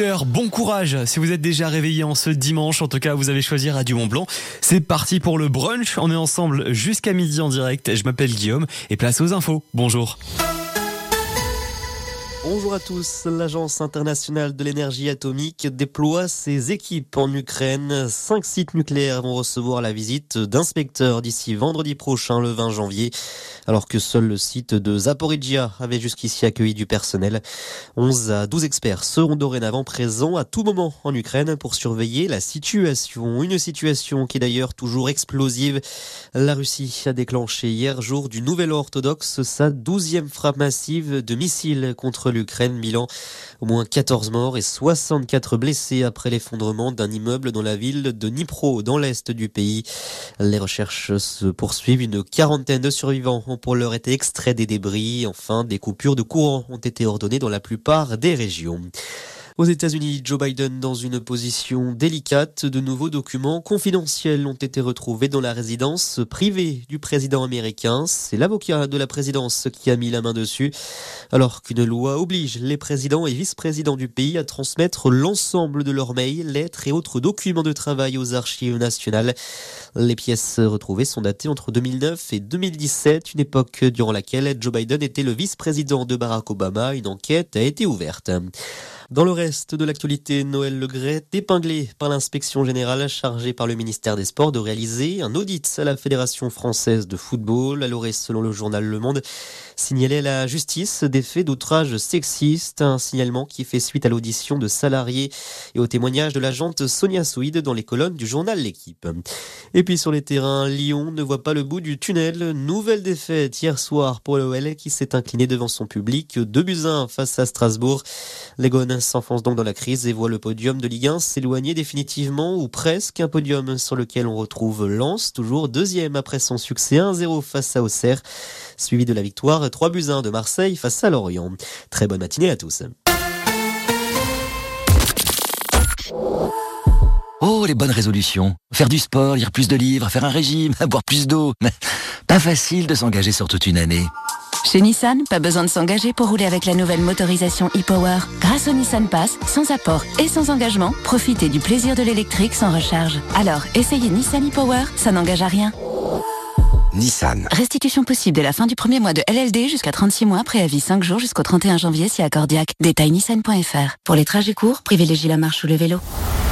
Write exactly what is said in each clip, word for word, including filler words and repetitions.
auditeurs, bon courage si vous êtes déjà réveillés en ce dimanche. En tout cas, vous avez choisi Radio Mont-Blanc. C'est parti pour le brunch. On est ensemble jusqu'à midi en direct. Je m'appelle Guillaume et place aux infos. Bonjour. Bonjour à tous. L'Agence internationale de l'énergie atomique déploie ses équipes en Ukraine. Cinq sites nucléaires vont recevoir la visite d'inspecteurs d'ici vendredi prochain, le vingt janvier, alors que seul le site de Zaporizhzhia avait jusqu'ici accueilli du personnel. onze à douze experts seront dorénavant présents à tout moment en Ukraine pour surveiller la situation. Une situation qui est d'ailleurs toujours explosive. La Russie a déclenché hier, jour du Nouvel An orthodoxe, sa douzième frappe massive de missiles contre l'Ukraine. Bilan, au moins quatorze morts et soixante-quatre blessés après l'effondrement d'un immeuble dans la ville de Dnipro, dans l'est du pays. Les recherches se poursuivent. Une quarantaine de survivants ont pour l'heure été extraits des débris. Enfin, des coupures de courant ont été ordonnées dans la plupart des régions. Aux États-Unis, Joe Biden dans une position délicate. De nouveaux documents confidentiels ont été retrouvés dans la résidence privée du président américain. C'est l'avocat de la présidence qui a mis la main dessus, alors qu'une loi oblige les présidents et vice-présidents du pays à transmettre l'ensemble de leurs mails, lettres et autres documents de travail aux archives nationales. Les pièces retrouvées sont datées entre deux mille neuf et deux mille dix-sept, une époque durant laquelle Joe Biden était le vice-président de Barack Obama. Une enquête a été ouverte. Dans le reste de l'actualité, Noël Le Graët, épinglé par l'inspection générale chargée par le ministère des Sports de réaliser un audit à la Fédération française de football. Elle aurait, selon le journal Le Monde, signalé à la justice des faits d'outrage sexiste, un signalement qui fait suite à l'audition de salariés et au témoignage de l'agente Sonia Souid dans les colonnes du journal L'Équipe. Et puis sur les terrains, Lyon ne voit pas le bout du tunnel. Nouvelle défaite hier soir pour l'O L qui s'est incliné devant son public, deux buts à un face à Strasbourg. Les Gones s'enfonce donc dans la crise et voit le podium de Ligue un s'éloigner définitivement, ou presque, un podium sur lequel on retrouve Lens, toujours deuxième après son succès un zéro face à Auxerre, suivi de la victoire trois buts à un de Marseille face à Lorient. Très bonne matinée à tous. Oh, les bonnes résolutions. Faire du sport, lire plus de livres, faire un régime, boire plus d'eau. Mais pas facile de s'engager sur toute une année. Chez Nissan, pas besoin de s'engager pour rouler avec la nouvelle motorisation e-Power. Grâce au Nissan Pass, sans apport et sans engagement, profitez du plaisir de l'électrique sans recharge. Alors, essayez Nissan e-Power, ça n'engage à rien. Nissan. Restitution possible dès la fin du premier mois de L L D jusqu'à trente-six mois, préavis cinq jours jusqu'au trente et un janvier si accordiaque. Détail nissan point f r. Pour les trajets courts, privilégiez la marche ou le vélo.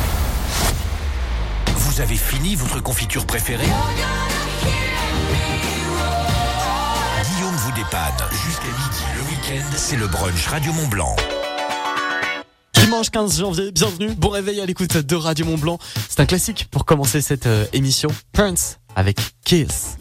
Vous avez fini votre confiture préférée ? Guillaume vous dépanne. Jusqu'à midi le week-end, c'est le brunch Radio Mont-Blanc. Dimanche quinze janvier, bienvenue, bon réveil à l'écoute de Radio Mont-Blanc. C'est un classique pour commencer cette euh, émission. Prince avec Kiss.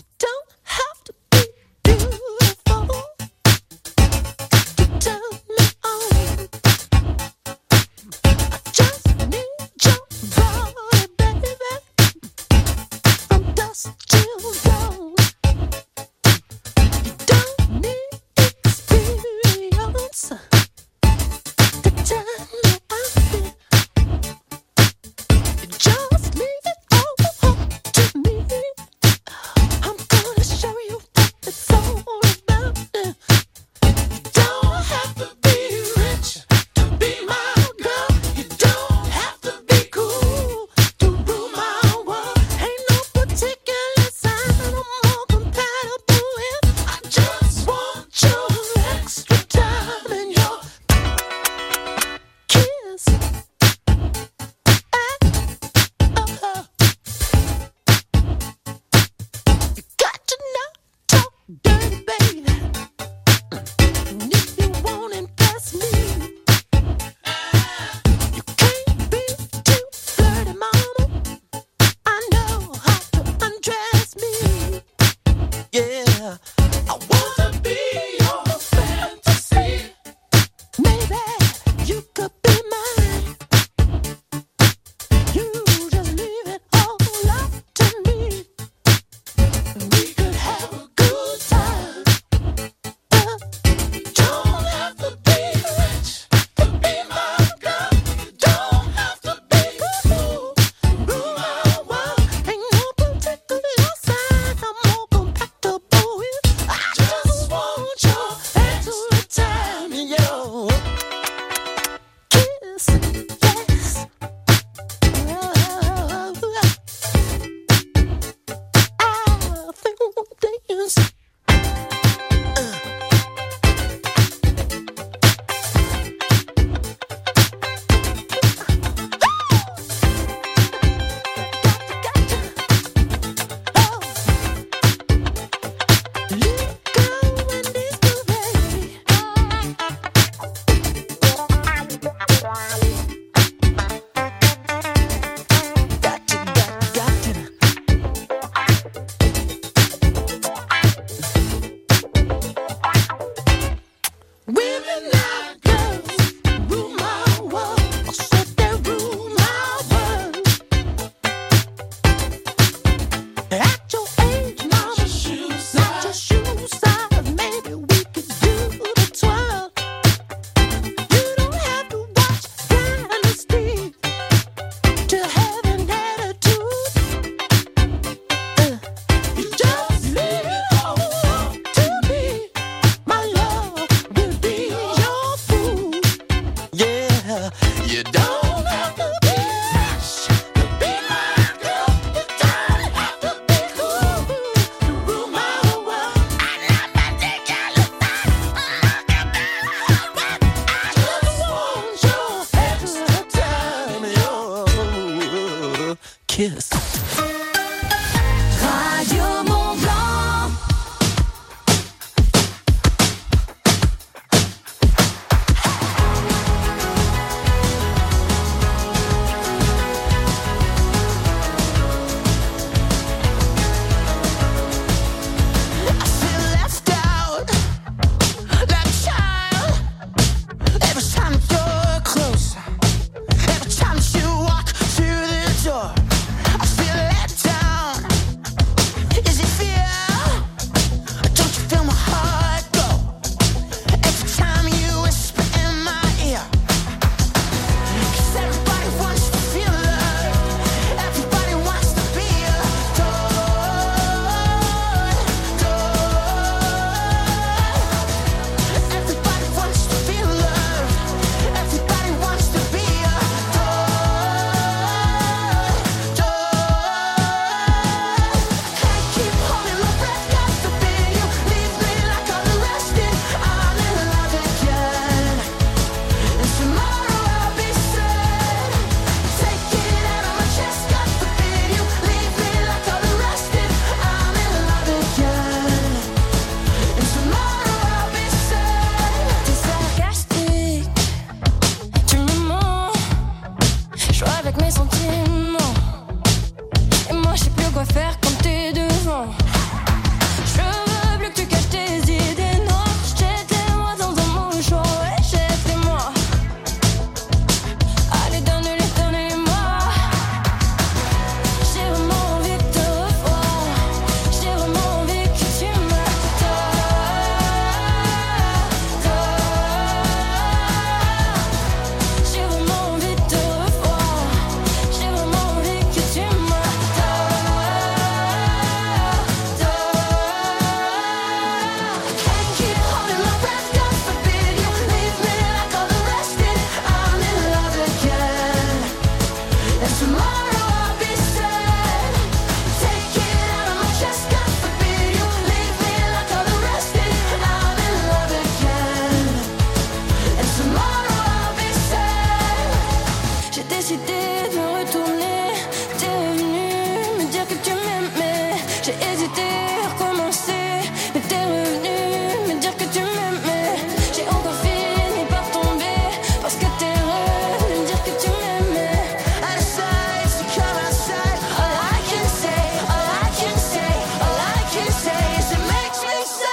J'ai hésité à recommencer, mais t'es revenu me dire que tu m'aimais. J'ai encore fini par tomber, parce que t'es revenu me dire que tu m'aimais. I decide to come outside. All I can say, all I can say, all I can say is it makes me sad.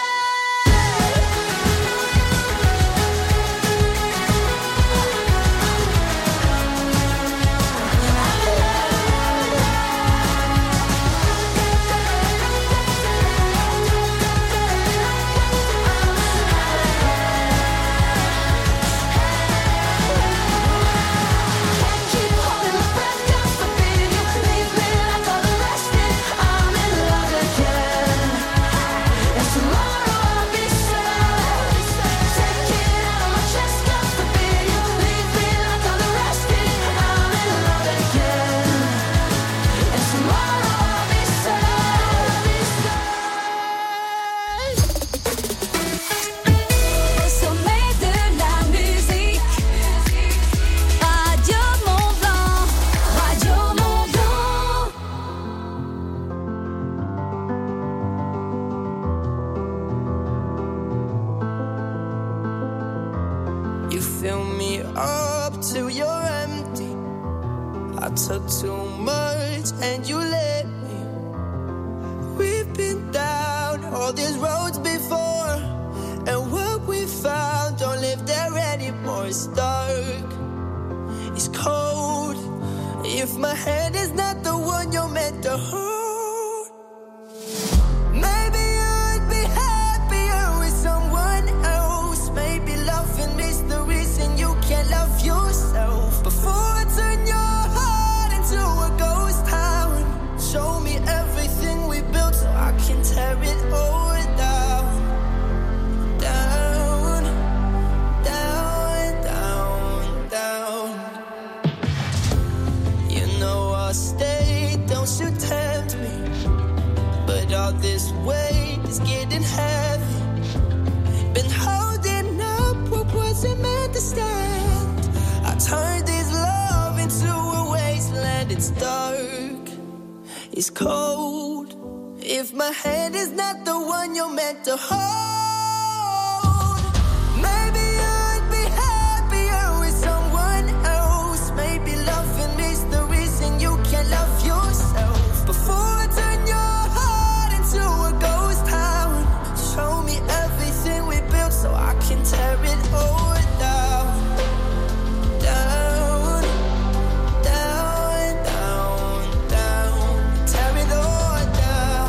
You fill me up till you're empty. I took too much and you let me. We've been down all these roads before, and what we found don't live there anymore. It's dark, it's cold. If my hand is not the one you're meant to hold, maybe I'd be happier with someone else. Maybe loving is the reason you can't love yourself. Before I turn your heart into a ghost town, show me everything we built so I can tear it all down. Down, down, down, down. You know I'll stay, don't you tempt me. But all this weight is getting heavy. Been holding up what wasn't meant to stand. I turned this love into a wasteland. It's dark, it's cold. If my hand is not the one you're meant to hold, maybe I'd be happier with someone else. Maybe loving is the reason you can't love yourself. Before I turn your heart into a ghost town, show me everything we built so I can tear it all down. Down, down, down, down. Tear it all down.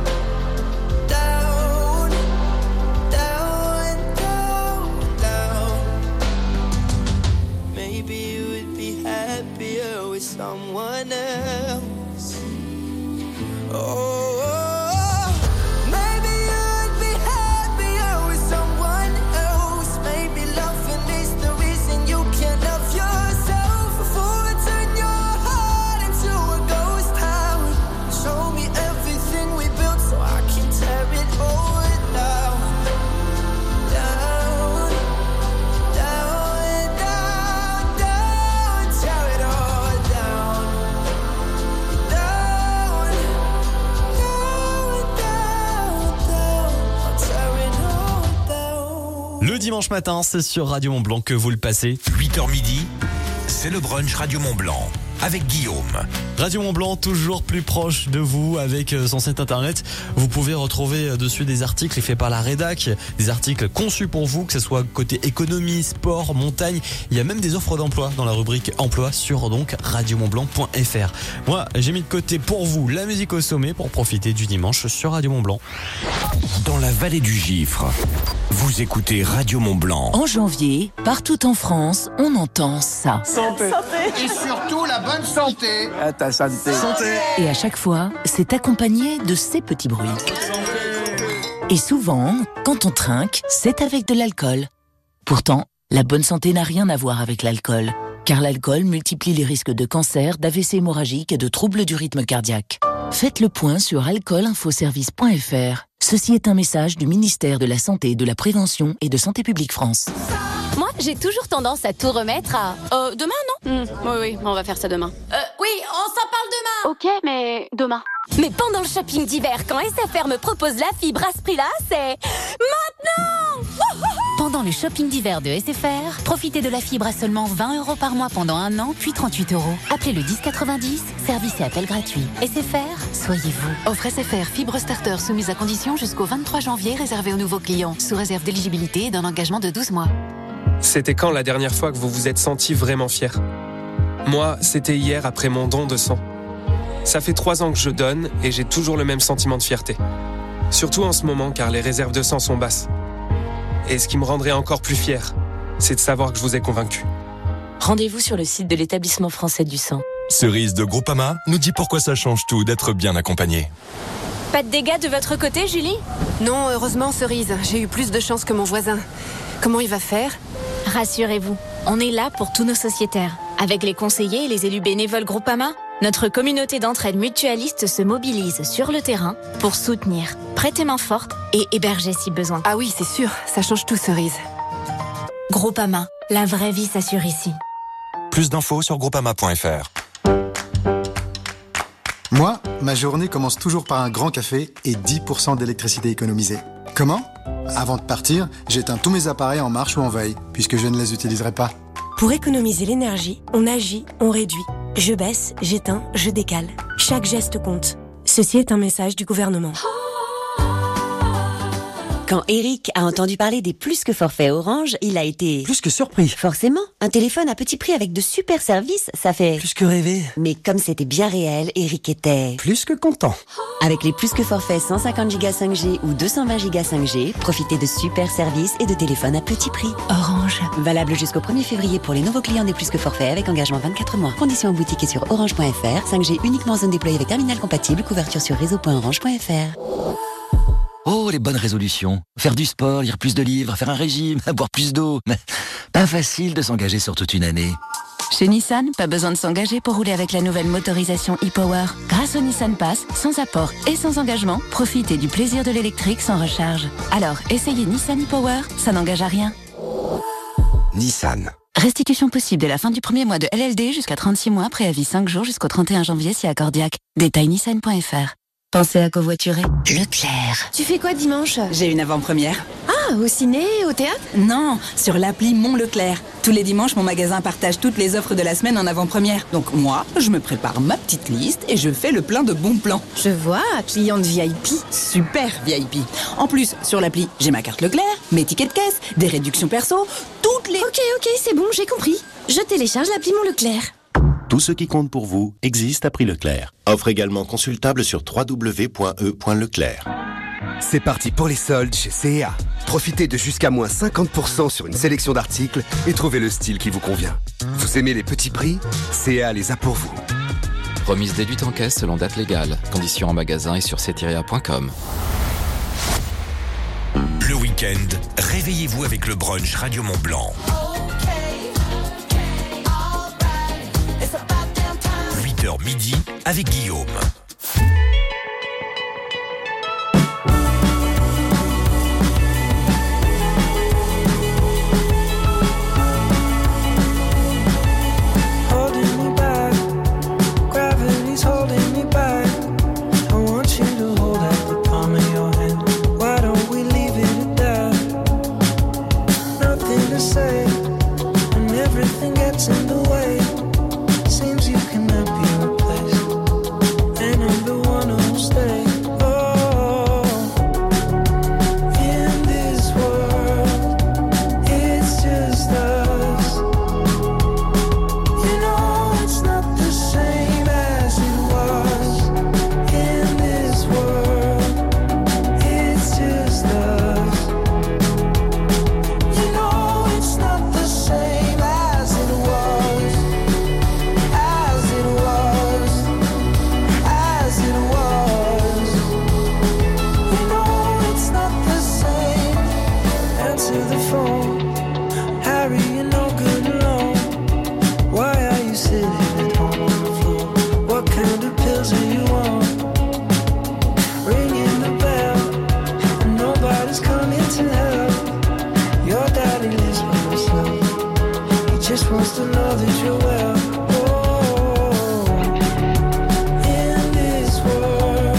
Down, down, down, down. Maybe you would be happier with someone else. Oh, maybe I'd be happier with someone else. Maybe loving is the reason you can't love yourself. Before I turn your heart into a ghost town, show me everything we built so I can tear it all down. Down, down, down, down. Tear it all down. Down, down, down, down. I'll tear it all down. Le dimanche matin, c'est sur Radio Mont-Blanc que vous le passez. huit heures midi, c'est le brunch Radio Mont-Blanc avec Guillaume. Radio Mont-Blanc, toujours plus proche de vous avec son site internet. Vous pouvez retrouver dessus des articles faits par la rédac, des articles conçus pour vous, que ce soit côté économie, sport, montagne. Il y a même des offres d'emploi dans la rubrique emploi sur donc radio mont blanc point f r. Moi, j'ai mis de côté pour vous la musique au sommet pour profiter du dimanche sur Radio Mont-Blanc. Dans la vallée du Gifre, vous écoutez Radio Mont-Blanc. En janvier, partout en France, on entend ça. Santé. Et surtout la bonne santé. À ta santé. Santé. Et à chaque fois, c'est accompagné de ces petits bruits. Et souvent, quand on trinque, c'est avec de l'alcool. Pourtant, la bonne santé n'a rien à voir avec l'alcool. Car l'alcool multiplie les risques de cancer, d'A V C hémorragique et de troubles du rythme cardiaque. Faites le point sur alcool info service point f r. Ceci est un message du ministère de la Santé, de la Prévention et de Santé publique France. Moi, j'ai toujours tendance à tout remettre à... Euh, demain, non ? mmh, Oui, oui, on va faire ça demain. Euh, oui, on s'en parle demain. Ok, mais demain. Mais pendant le shopping d'hiver, quand S F R me propose la fibre à ce prix-là, c'est maintenant. Wouhou! Pendant le shopping d'hiver de S F R, profitez de la fibre à seulement vingt euros par mois pendant un an, puis trente-huit euros. Appelez le dix quatre-vingt-dix, service et appel gratuit. S F R, soyez vous. Offre S F R fibre starter soumise à condition jusqu'au vingt-trois janvier, réservée aux nouveaux clients, sous réserve d'éligibilité et d'un engagement de douze mois. C'était quand la dernière fois que vous vous êtes senti vraiment fier ? Moi, c'était hier après mon don de sang. Ça fait trois ans que je donne et j'ai toujours le même sentiment de fierté. Surtout en ce moment car les réserves de sang sont basses. Et ce qui me rendrait encore plus fier, c'est de savoir que je vous ai convaincu. Rendez-vous sur le site de l'établissement français du sang. Cerise de Groupama nous dit pourquoi ça change tout d'être bien accompagné. Pas de dégâts de votre côté, Julie ? Non, heureusement, Cerise, j'ai eu plus de chance que mon voisin. Comment il va faire ? Rassurez-vous, on est là pour tous nos sociétaires. Avec les conseillers et les élus bénévoles Groupama, notre communauté d'entraide mutualiste se mobilise sur le terrain pour soutenir, prêter main forte et héberger si besoin. Ah oui, c'est sûr, ça change tout, Cerise. Groupama, la vraie vie s'assure ici. Plus d'infos sur groupama point f r. Moi, ma journée commence toujours par un grand café et dix pour cent d'électricité économisée. Comment ? Avant de partir, j'éteins tous mes appareils en marche ou en veille, puisque je ne les utiliserai pas. Pour économiser l'énergie, on agit, on réduit. Je baisse, j'éteins, je décale. Chaque geste compte. Ceci est un message du gouvernement. Quand Eric a entendu parler des plus que forfaits Orange, il a été... Plus que surpris. Forcément, un téléphone à petit prix avec de super services, ça fait... Plus que rêver. Mais comme c'était bien réel, Eric était... Plus que content. Avec les plus que forfaits cent cinquante giga cinq G ou deux cent vingt giga cinq G, profitez de super services et de téléphones à petit prix. Orange. Valable jusqu'au premier février pour les nouveaux clients des plus que forfaits avec engagement vingt-quatre mois. Conditions en boutique et sur orange point f r. cinq G uniquement en zone déployée avec terminal compatible. Couverture sur réseau point orange point f r. Oh, les bonnes résolutions. Faire du sport, lire plus de livres, faire un régime, boire plus d'eau. Mais pas facile de s'engager sur toute une année. Chez Nissan, pas besoin de s'engager pour rouler avec la nouvelle motorisation e-Power. Grâce au Nissan Pass, sans apport et sans engagement, profitez du plaisir de l'électrique sans recharge. Alors, essayez Nissan e-Power, ça n'engage à rien. Nissan. Restitution possible dès la fin du premier mois de L L D jusqu'à trente-six mois, préavis cinq jours jusqu'au trente et un janvier si accordiaque. Détail nissan point f r. Pensez à covoiturer. Leclerc. Tu fais quoi dimanche ? J'ai une avant-première. Ah, au ciné, au théâtre ? Non, sur l'appli Mon Leclerc. Tous les dimanches, mon magasin partage toutes les offres de la semaine en avant-première. Donc moi, je me prépare ma petite liste et je fais le plein de bons plans. Je vois, cliente V I P. Super V I P. En plus, sur l'appli, j'ai ma carte Leclerc, mes tickets de caisse, des réductions perso, toutes les... Ok, ok, c'est bon, j'ai compris. Je télécharge l'appli Mon Leclerc. Tout ce qui compte pour vous existe à prix Leclerc. Offre également consultable sur w w w point e point leclerc. C'est parti pour les soldes chez C et A. Profitez de jusqu'à moins cinquante pour cent sur une sélection d'articles et trouvez le style qui vous convient. Vous aimez les petits prix ? C et A les a pour vous. Remise déduite en caisse selon date légale. Conditions en magasin et sur c tiret a point com. Le week-end, réveillez-vous avec le brunch Radio Mont Blanc. huit heures midi avec Guillaume. In this world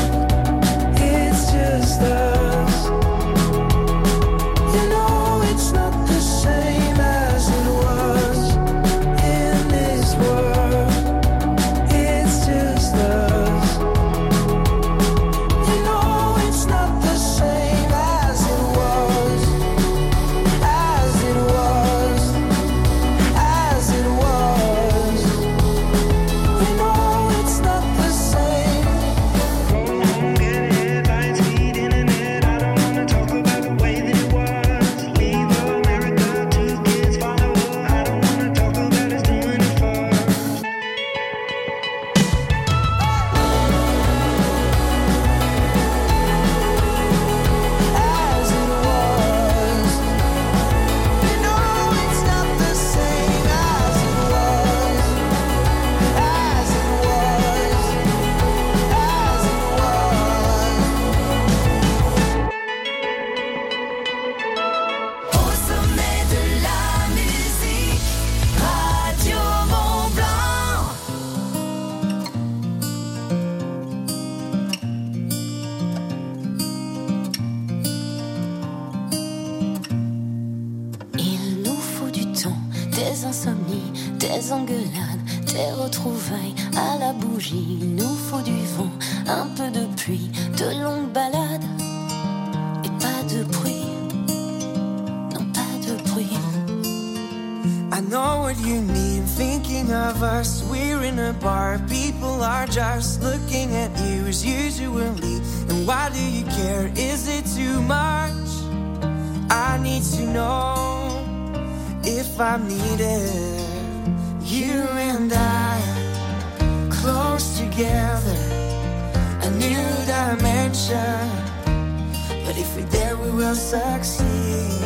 insomnies, tes engueulades, tes retrouvailles à la bougie. Il nous faut du vent, un peu de pluie, de longues balades et pas de bruit, non pas de bruit. I know what you need, thinking of us. We're in a bar, people are just looking at you as usually. And why do you care? Is it too much? I need to know if I'm needed. You and I, close together, a new dimension. But if we're there, we will succeed.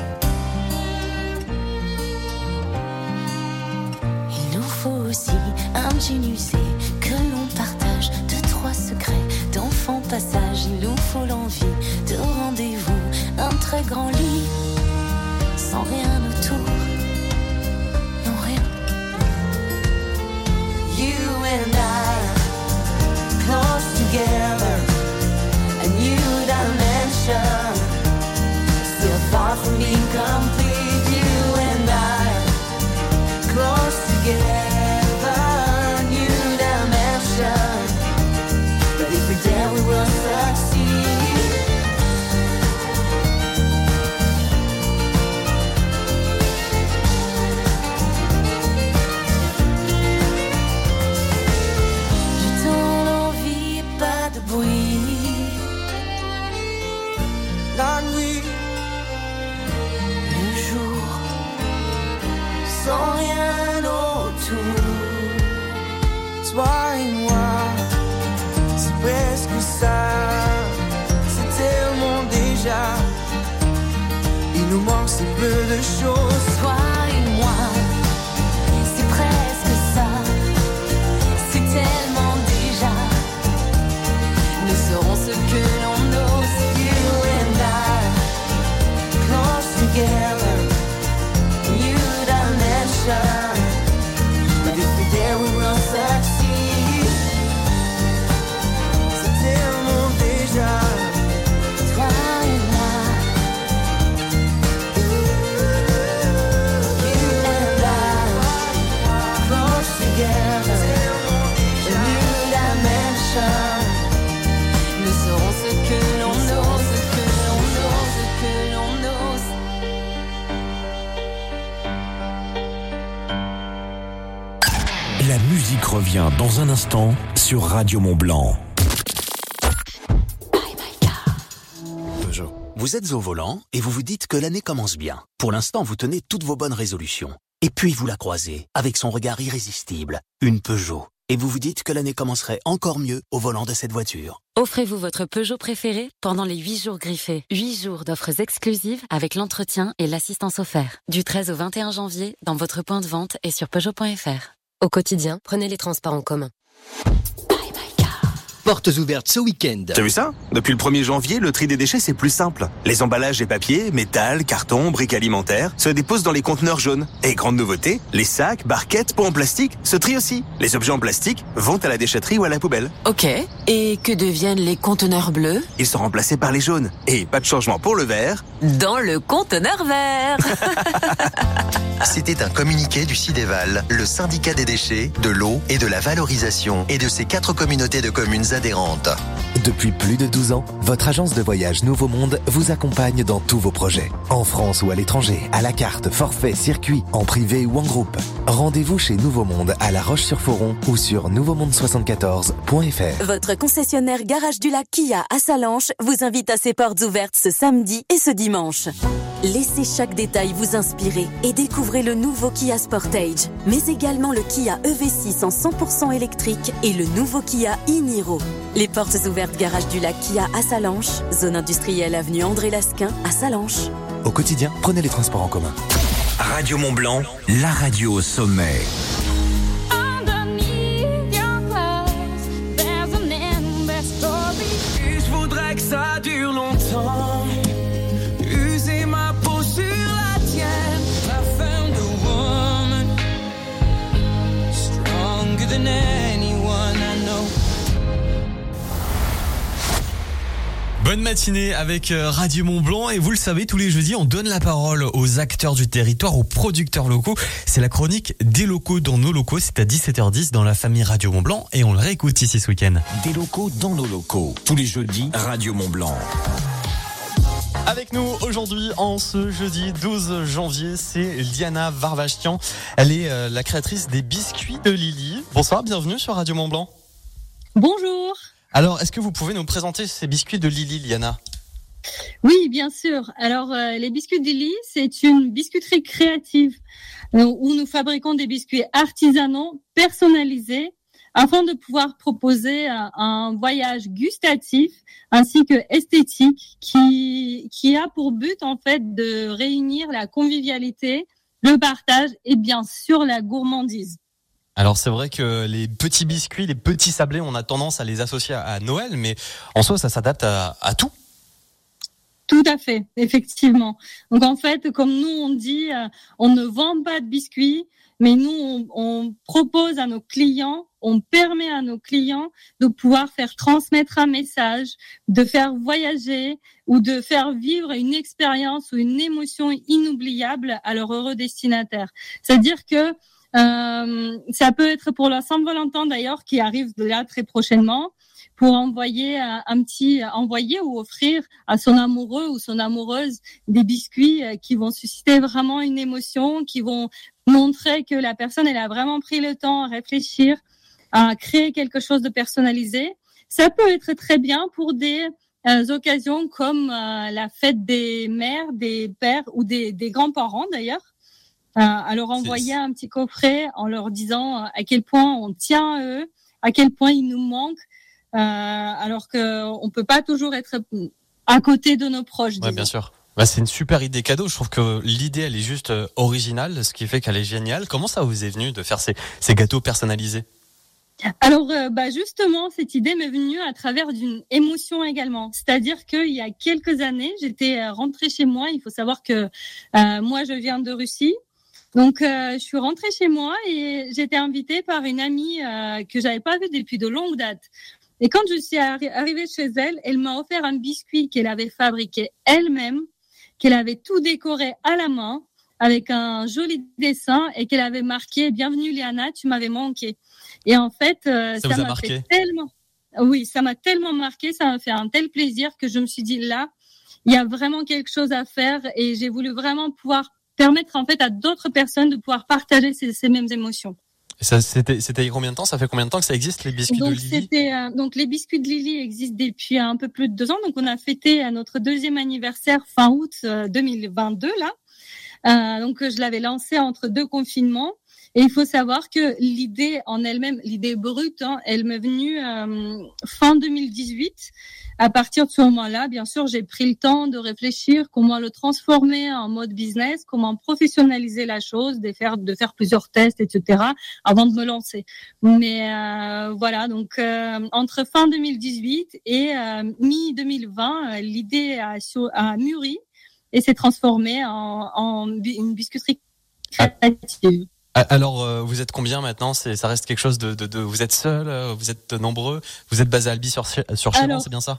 Il nous faut aussi un jean usé que l'on partage, deux, trois secrets d'enfant passage. Il nous faut l'envie de rendez-vous, un très grand lit, sans rien autour, non rien. You and I, close together, a new dimension. Still far from being complete. You and I, close together, a new dimension. But if we're there, we will succeed. La nuit, le jour, sans rien autour. Toi et moi, c'est presque ça. C'est tellement déjà. Il nous manque si peu de choses. Toi et moi, c'est presque ça. C'est tellement déjà. Nous serons ce que l'on ose. Together, new dimension. But if we're there, we will succeed. C'est tellement déjà. Toi et moi, you and I, close together, a new dimension. nous serons ce que l'on ose, ce que l'on ose, ce que l'on ose. La musique revient dans un instant sur Radio Mont-Blanc. Peugeot. Vous êtes au volant et vous vous dites que l'année commence bien. Pour l'instant, vous tenez toutes vos bonnes résolutions. Et puis vous la croisez avec son regard irrésistible, une Peugeot. Et vous vous dites que l'année commencerait encore mieux au volant de cette voiture. Offrez-vous votre Peugeot préféré pendant les huit jours griffés. huit jours d'offres exclusives avec l'entretien et l'assistance offert. Du treize au vingt et un janvier dans votre point de vente et sur Peugeot point F R. Au quotidien, prenez les transports en commun. Portes ouvertes ce week-end. T'as vu ça? Depuis le premier janvier, le tri des déchets, c'est plus simple. Les emballages et papiers, métal, carton, briques alimentaires se déposent dans les conteneurs jaunes. Et grande nouveauté, les sacs, barquettes, pots en plastique se trient aussi. Les objets en plastique vont à la déchetterie ou à la poubelle. Ok. Et que deviennent les conteneurs bleus? Ils sont remplacés par les jaunes. Et pas de changement pour le vert. Dans le conteneur vert. C'était un communiqué du Cidéval, le syndicat des déchets, de l'eau et de la valorisation et de ses quatre communautés de communes adhérentes. Depuis plus de douze ans, votre agence de voyage Nouveau Monde vous accompagne dans tous vos projets. En France ou à l'étranger, à la carte, forfait, circuit, en privé ou en groupe. Rendez-vous chez Nouveau Monde à La Roche-sur-Foron ou sur nouveau monde soixante-quatorze point F R. Votre concessionnaire Garage du Lac Kia à Salanches vous invite à ses portes ouvertes ce samedi et ce dimanche. Laissez chaque détail vous inspirer et découvrez le nouveau Kia Sportage, mais également le Kia E V six en cent pour cent électrique et le nouveau Kia e-Niro. Les portes ouvertes Garage du Lac Kia à Salanches, zone industrielle avenue André Lasquin à Salanches. Au quotidien, prenez les transports en commun. Radio Mont-Blanc, la radio au sommet. Je voudrais que ça dure longtemps. User ma peau sur la tienne. I found a woman stronger than anyone I know. Bonne matinée avec Radio Mont-Blanc et vous le savez, tous les jeudis, on donne la parole aux acteurs du territoire, aux producteurs locaux. C'est la chronique des locaux dans nos locaux, c'est à dix-sept heures dix dans la famille Radio Mont-Blanc et on le réécoute ici ce week-end. Des locaux dans nos locaux, tous les jeudis, Radio Mont-Blanc. Avec nous aujourd'hui, en ce jeudi douze janvier, c'est Liana Varvachian. Elle est euh, la créatrice des biscuits de Lily. Bonsoir, bienvenue sur Radio Mont-Blanc. Bonjour. Alors, est-ce que vous pouvez nous présenter ces biscuits de Lily, Liana ? Oui, bien sûr. Alors, euh, les biscuits de Lily, c'est une biscuiterie créative euh, où nous fabriquons des biscuits artisanaux personnalisés afin de pouvoir proposer un, un voyage gustatif ainsi que esthétique qui, qui a pour but, en fait, de réunir la convivialité, le partage et bien sûr la gourmandise. Alors c'est vrai que les petits biscuits, les petits sablés, on a tendance à les associer à Noël, mais en soi ça s'adapte à, à tout. Tout à fait, effectivement. Donc en fait, comme nous on dit, euh, on ne vend pas de biscuits, mais nous on, on propose à nos clients, on permet à nos clients de pouvoir faire transmettre un message, de faire voyager ou de faire vivre une expérience ou une émotion inoubliable à leur heureux destinataire. C'est-à-dire que Euh, ça peut être pour la Saint-Valentin d'ailleurs qui arrive là très prochainement pour envoyer un, un petit envoyer ou offrir à son amoureux ou son amoureuse des biscuits qui vont susciter vraiment une émotion, qui vont montrer que la personne elle a vraiment pris le temps à réfléchir, à créer quelque chose de personnalisé. Ça peut être très bien pour des euh, occasions comme euh, la fête des mères, des pères ou des, des grands-parents d'ailleurs. Euh, à leur envoyer un petit coffret en leur disant à quel point on tient à eux, à quel point ils nous manquent, euh, alors qu'on ne peut pas toujours être à côté de nos proches. Oui, bien sûr. Bah, c'est une super idée cadeau. Je trouve que l'idée, elle est juste originale, ce qui fait qu'elle est géniale. Comment ça vous est venu de faire ces, ces gâteaux personnalisés ? Alors, euh, bah justement, cette idée m'est venue à travers d'une émotion également. C'est-à-dire qu'il y a quelques années, j'étais rentrée chez moi. Il faut savoir que euh, moi, je viens de Russie. Donc, euh, je suis rentrée chez moi et j'étais invitée par une amie euh, que j'avais pas vue depuis de longues dates. Et quand je suis arri- arrivée chez elle, elle m'a offert un biscuit qu'elle avait fabriqué elle-même, qu'elle avait tout décoré à la main, avec un joli dessin et qu'elle avait marqué « Bienvenue Liana, tu m'avais manqué ». Et en fait, euh, ça, ça m'a marqué. fait tellement... Oui, ça m'a tellement marqué, ça m'a fait un tel plaisir que je me suis dit là, il y a vraiment quelque chose à faire et j'ai voulu vraiment pouvoir permettre en fait à d'autres personnes de pouvoir partager ces, ces mêmes émotions. Et ça, c'était, c'était il y a combien de temps ? Ça fait combien de temps que ça existe, les biscuits donc, de Lily ? c'était, euh, Donc les biscuits de Lily existent depuis un peu plus de deux ans. Donc on a fêté à notre deuxième anniversaire fin août euh, deux mille vingt-deux là. Euh, donc je l'avais lancé entre deux confinements. Et il faut savoir que l'idée en elle-même, l'idée brute, hein, elle m'est venue euh, fin deux mille dix-huit. À partir de ce moment-là, bien sûr, j'ai pris le temps de réfléchir comment le transformer en mode business, comment professionnaliser la chose, de faire, de faire plusieurs tests, et cetera, avant de me lancer. Mais euh, voilà, donc euh, entre fin deux mille dix-huit et euh, mi deux mille vingt, euh, l'idée a, a mûri et s'est transformée en, en une biscuiterie créative. Alors, euh, vous êtes combien maintenant ? C'est, ça reste quelque chose de, de, de vous êtes seul, euh, vous êtes nombreux, vous êtes basé à Albi sur sur Chéran, c'est bien ça ?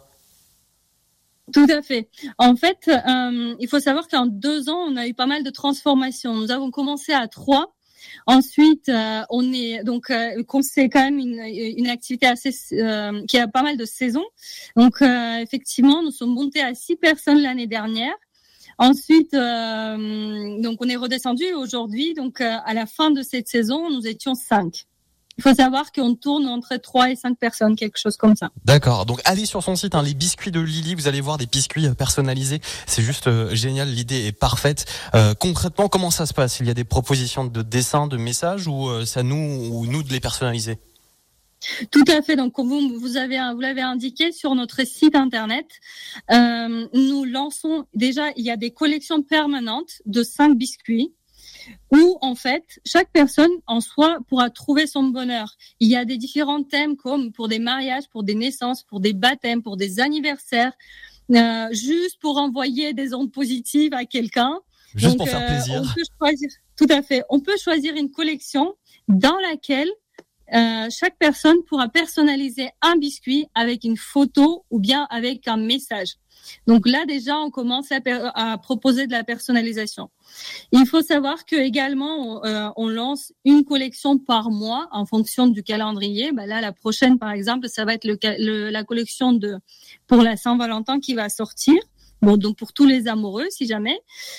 Tout à fait. En fait, euh, il faut savoir qu'en deux ans, on a eu pas mal de transformations. Nous avons commencé à trois. Ensuite, euh, on est donc euh, c'est quand même une, une activité assez euh, qui a pas mal de saisons. Donc, euh, effectivement, nous sommes montés à six personnes l'année dernière. Ensuite, euh, donc on est redescendu aujourd'hui. Donc, euh, à la fin de cette saison, nous étions cinq. Il faut savoir qu'on tourne entre trois et cinq personnes, quelque chose comme ça. D'accord. Donc, allez sur son site, hein, les biscuits de Lily. Vous allez voir des biscuits personnalisés. C'est juste euh, génial. L'idée est parfaite. Euh, concrètement, comment ça se passe ? Il y a des propositions de dessins, de messages, ou euh, c'est à nous ou nous de les personnaliser ? Tout à fait. Donc, comme vous, vous avez, vous l'avez indiqué sur notre site internet, euh, nous lançons déjà. Il y a des collections permanentes de cinq biscuits. Où, en fait, chaque personne en soi pourra trouver son bonheur. Il y a des différents thèmes comme pour des mariages, pour des naissances, pour des baptêmes, pour des anniversaires, euh, juste pour envoyer des ondes positives à quelqu'un. Juste Donc, pour faire plaisir. Euh, on peut choisir, tout à fait. On peut choisir une collection dans laquelle euh, chaque personne pourra personnaliser un biscuit avec une photo ou bien avec un message. Donc là, déjà, on commence à, per- à proposer de la personnalisation. Il faut savoir que également, on, euh, on lance une collection par mois en fonction du calendrier. Bah là, la prochaine, par exemple, ça va être le, le, la collection de pour la Saint-Valentin qui va sortir. Bon, donc pour tous les amoureux, si jamais.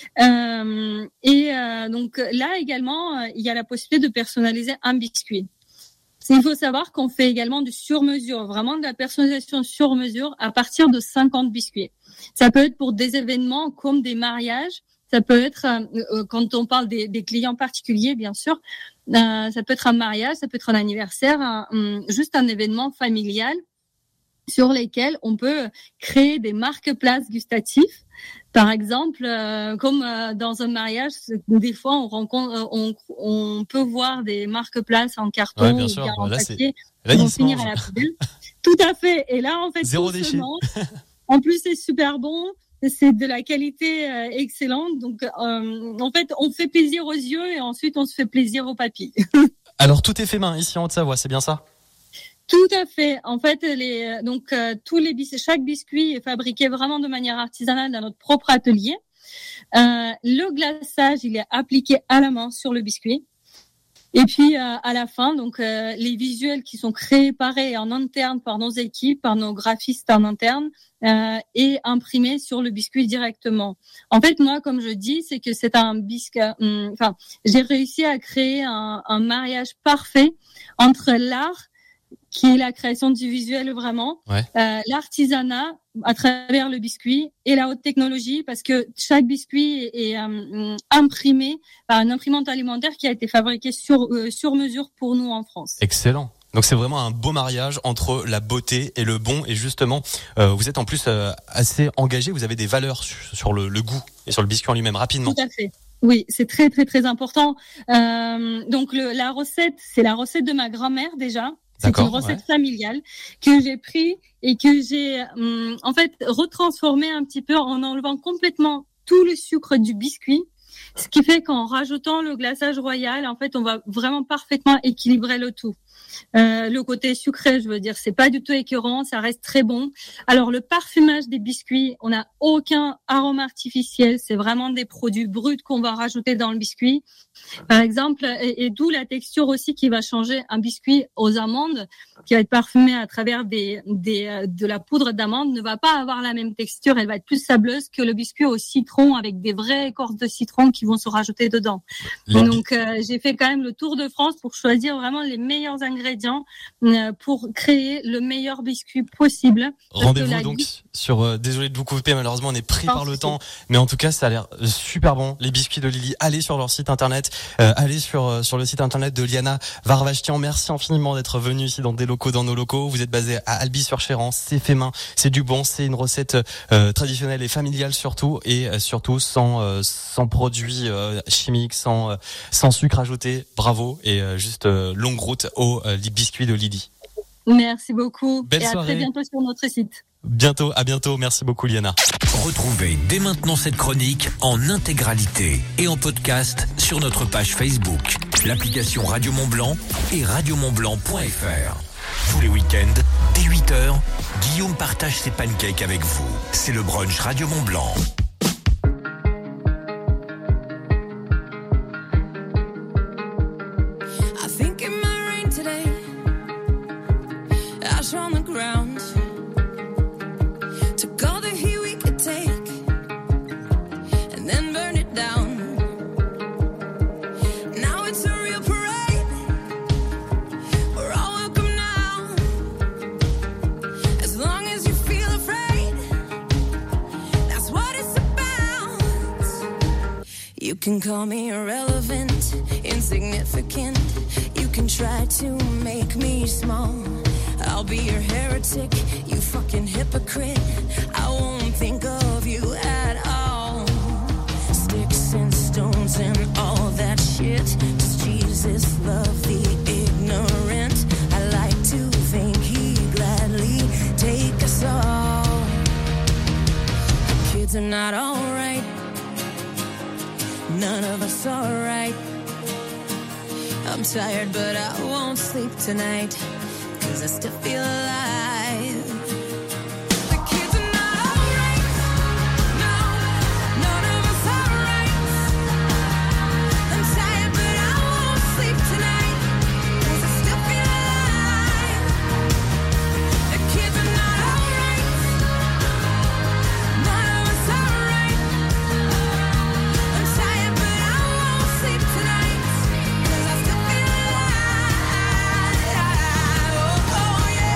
Euh, et euh, donc là également, euh, il y a la possibilité de personnaliser un biscuit. Il faut savoir qu'on fait également du sur-mesure, vraiment de la personnalisation sur-mesure à partir de cinquante biscuits. Ça peut être pour des événements comme des mariages, ça peut être, euh, quand on parle des, des clients particuliers, bien sûr, euh, ça peut être un mariage, ça peut être un anniversaire, un, un, juste un événement familial sur lesquels on peut créer des marque-places gustatifs. Par exemple, euh, comme euh, dans un mariage, des fois on rencontre, on, on peut voir des marque-places en carton ouais, bien ou sûr. bien en Là, papier là, qui vont finir à la poubelle. Tout à fait. Et là, en fait, zéro tout déchet. se mange. En plus, c'est super bon. C'est de la qualité euh, excellente. Donc, euh, en fait, on fait plaisir aux yeux et ensuite on se fait plaisir aux papilles. Alors, tout est fait main ici en Haute-Savoie, c'est bien ça? Tout à fait. En fait, les, donc euh, tous les bis- chaque biscuit est fabriqué vraiment de manière artisanale dans notre propre atelier. Euh, le glaçage, il est appliqué à la main sur le biscuit. Et puis euh, à la fin, donc euh, les visuels qui sont créés pareil en interne par nos équipes, par nos graphistes en interne, euh, et imprimés sur le biscuit directement. En fait, moi, comme je dis, c'est que c'est un biscuit. Enfin, j'ai réussi à créer un, un mariage parfait entre l'art, qui est la création du visuel vraiment, ouais. euh, l'artisanat à travers le biscuit et la haute technologie, parce que chaque biscuit est, est euh, imprimé par une imprimante alimentaire qui a été fabriquée sur, euh, sur mesure pour nous en France. Excellent. Donc c'est vraiment un beau mariage entre la beauté et le bon, et justement euh, vous êtes en plus euh, assez engagé, vous avez des valeurs sur, sur le, le goût et sur le biscuit en lui-même rapidement. Tout à fait. Oui, c'est très très très important. Euh, donc le, la recette, c'est la recette de ma grand-mère déjà. C'est D'accord, une recette ouais. familiale que j'ai pris et que j'ai hum, en fait retransformé un petit peu en enlevant complètement tout le sucre du biscuit. Ce qui fait qu'en rajoutant le glaçage royal, en fait, on va vraiment parfaitement équilibrer le tout. Euh, le côté sucré, je veux dire, c'est pas du tout écœurant, ça reste très bon. Alors, le parfumage des biscuits, on n'a aucun arôme artificiel, c'est vraiment des produits bruts qu'on va rajouter dans le biscuit. Par exemple, et, et d'où la texture aussi qui va changer. Un biscuit aux amandes, qui va être parfumé à travers des, des, de la poudre d'amande, ne va pas avoir la même texture, elle va être plus sableuse que le biscuit au citron avec des vraies écorces de citron qui vont se rajouter dedans. Les... Donc, euh, j'ai fait quand même le tour de France pour choisir vraiment les meilleurs ingrédients euh, pour créer le meilleur biscuit possible. Rendez-vous donc sur, euh, désolé de vous couper, malheureusement on est pris par le temps, mais en tout cas ça a l'air super bon, les biscuits de Lily. Allez sur leur site internet, euh, allez sur, euh, sur le site internet de Liana Varvachtian. Merci infiniment d'être venu ici dans des locaux, dans nos locaux. Vous êtes basé à Albi-sur-Chéran, c'est fait main, c'est du bon, c'est une recette euh, traditionnelle et familiale surtout, et euh, surtout sans, euh, sans produits euh, chimiques, sans, euh, sans sucre ajouté. Bravo, et euh, juste euh, longue route aux euh, biscuits de Lily. Merci beaucoup. Belle et à soirée. très bientôt sur notre site. Bientôt, à bientôt. Merci beaucoup, Liana. Retrouvez dès maintenant cette chronique en intégralité et en podcast sur notre page Facebook, l'application Radio Mont Blanc et radio mont blanc point f r. Tous les week-ends, dès huit heures, Guillaume partage ses pancakes avec vous. C'est le brunch Radio Mont Blanc. On the ground, took all the heat we could take, and then burn it down. Now it's a real parade. We're all welcome now, as long as you feel afraid. That's what it's about. You can call me irrelevant, insignificant. You can try to make me small. I'll be your heretic, you fucking hypocrite. I won't think of you at all. Sticks and stones and all that shit. Does Jesus love the ignorant? I like to think he'd gladly take us all. Kids are not alright. None of us are right. I'm tired, but I won't sleep tonight, 'cause I still feel alive. The kids are not alright. No, none of us are right. I'm tired, but I won't sleep tonight, 'cause I still feel alive. The kids are not alright. None of us are right. I'm tired, but I won't sleep tonight, 'cause I still feel alive. Oh, oh yeah.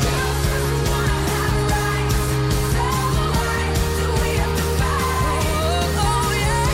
Do we have to fight? Oh, oh yeah.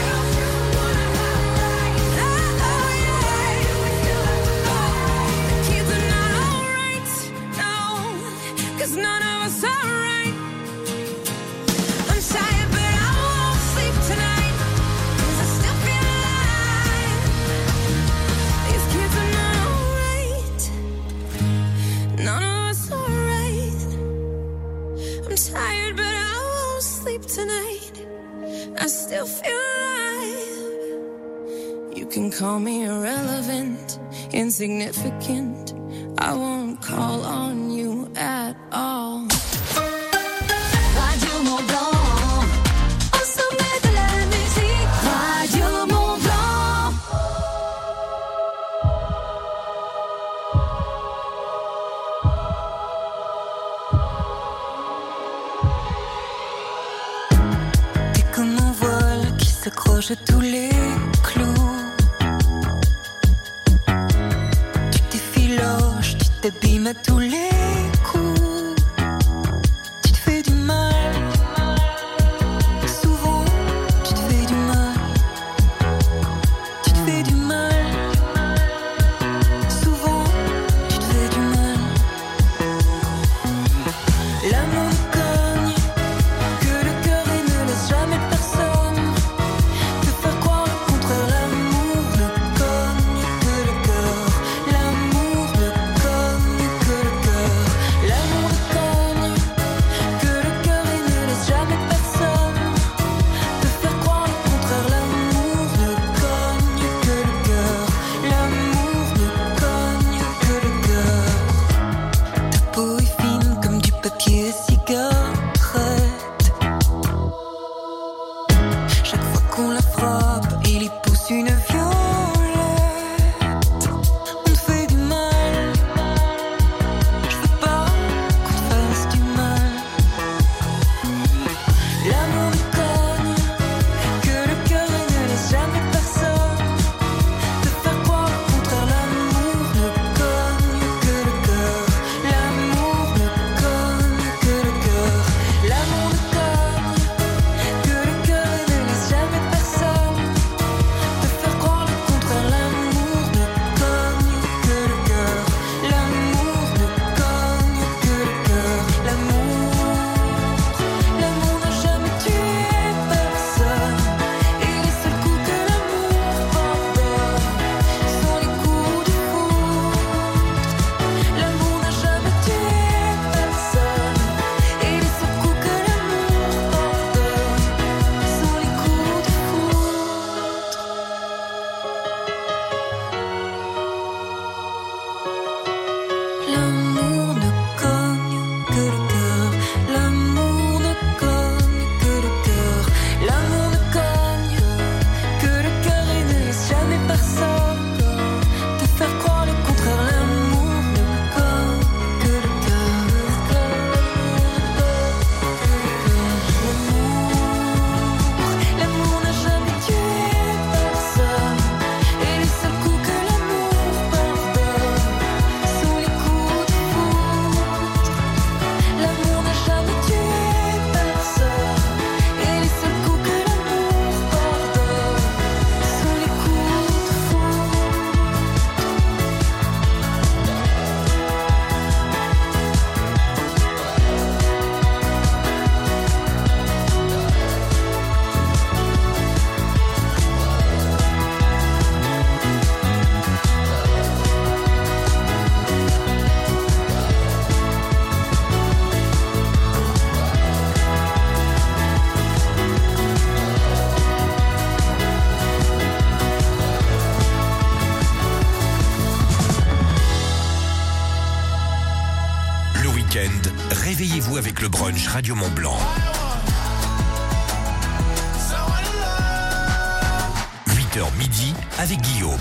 Oh, yeah. The kids are not alright. No, 'cause none of us are right. I'm tired, but I won't sleep tonight, 'cause I still feel alive. These kids are not alright. None of us are right. I'm tired, but I won't sleep tonight. I still feel alive. You can call me irrelevant, insignificant. I won't call on you at all. Radio Mont Blanc, au sommet de la musique. Radio Mont Blanc. T'es comme un voile qui s'accroche à tous les clous. Tu t'effiloches, tu t'abîmes à tous les coups. Tu te fais du mal. Souvent, tu te fais du mal. Tu te fais du mal. Souvent, tu te fais du mal. L'amour cogne, que le cœur et ne laisse jamais personne te faire croire le contraire. L'amour ne cogne que le cœur. L'amour ne cogne que le Rendez-vous avec le brunch Radio Mont Blanc. huit heures midi avec Guillaume.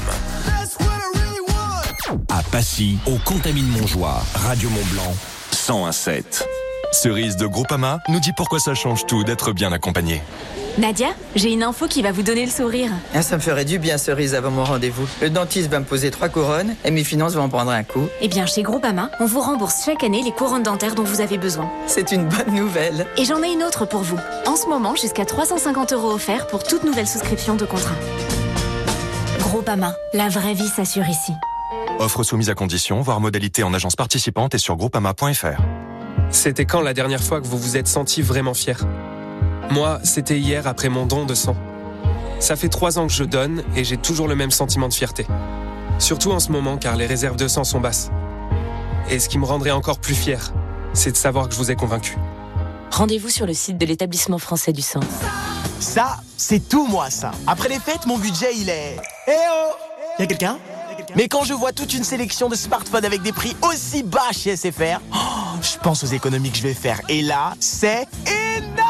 À Passy, au Contamine-Montjoie, Radio Mont Blanc, cent un virgule sept. Cerise de Groupama nous dit pourquoi ça change tout d'être bien accompagné. Nadia, j'ai une info qui va vous donner le sourire. Ah, ça me ferait du bien, Cerise, avant mon rendez-vous. Le dentiste va me poser trois couronnes et mes finances vont en prendre un coup. Eh bien, chez Groupama, on vous rembourse chaque année les couronnes dentaires dont vous avez besoin. C'est une bonne nouvelle. Et j'en ai une autre pour vous. En ce moment, jusqu'à trois cent cinquante euros offerts pour toute nouvelle souscription de contrat. Groupama, la vraie vie s'assure ici. Offre soumise à condition, voire modalité en agence participante et sur groupama point f r. C'était quand la dernière fois que vous vous êtes senti vraiment fier ? Moi, c'était hier après mon don de sang. Ça fait trois ans que je donne et j'ai toujours le même sentiment de fierté. Surtout en ce moment car les réserves de sang sont basses. Et ce qui me rendrait encore plus fier, c'est de savoir que je vous ai convaincu. Rendez-vous sur le site de l'établissement français du sang. Ça, c'est tout moi ça. Après les fêtes, mon budget il est... Eh oh! Y'a quelqu'un ? Mais quand je vois toute une sélection de smartphones avec des prix aussi bas chez S F R, oh, je pense aux économies que je vais faire. Et là, c'est énorme!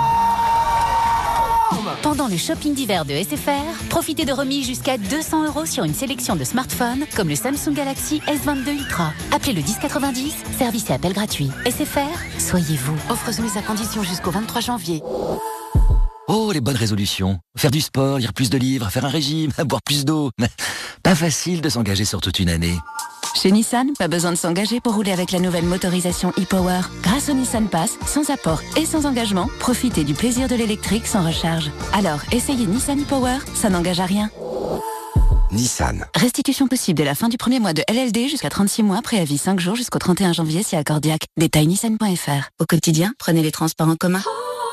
Pendant le shopping d'hiver de S F R, profitez de remises jusqu'à deux cents euros sur une sélection de smartphones comme le Samsung Galaxy S vingt-deux Ultra. Appelez le dix quatre-vingt-dix, service et appel gratuit. S F R, soyez vous. Offre soumise à condition jusqu'au vingt-trois janvier. Oh, les bonnes résolutions. Faire du sport, lire plus de livres, faire un régime, boire plus d'eau. Mais pas facile de s'engager sur toute une année. Chez Nissan, pas besoin de s'engager pour rouler avec la nouvelle motorisation e-Power. Grâce au Nissan Pass, sans apport et sans engagement, profitez du plaisir de l'électrique sans recharge. Alors, essayez Nissan e-Power, ça n'engage à rien. Nissan. Restitution possible dès la fin du premier mois de L L D jusqu'à trente-six mois, préavis cinq jours jusqu'au trente et un janvier si accordiaque. Détail nissan point f r. Au quotidien, prenez les transports en commun.